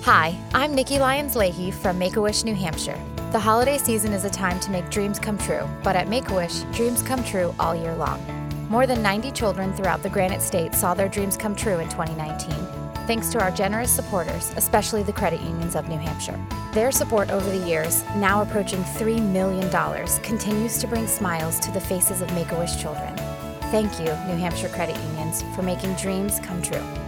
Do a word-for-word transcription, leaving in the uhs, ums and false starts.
Hi, I'm Nikki Lyons-Leahy from Make-A-Wish, New Hampshire. The holiday season is a time to make dreams come true, but at Make-A-Wish, dreams come true all year long. More than ninety children throughout the Granite State saw their dreams come true in twenty nineteen, thanks to our generous supporters, especially the credit unions of New Hampshire. Their support over the years, now approaching three million dollars, continues to bring smiles to the faces of Make-A-Wish children. Thank you, New Hampshire credit unions, for making dreams come true.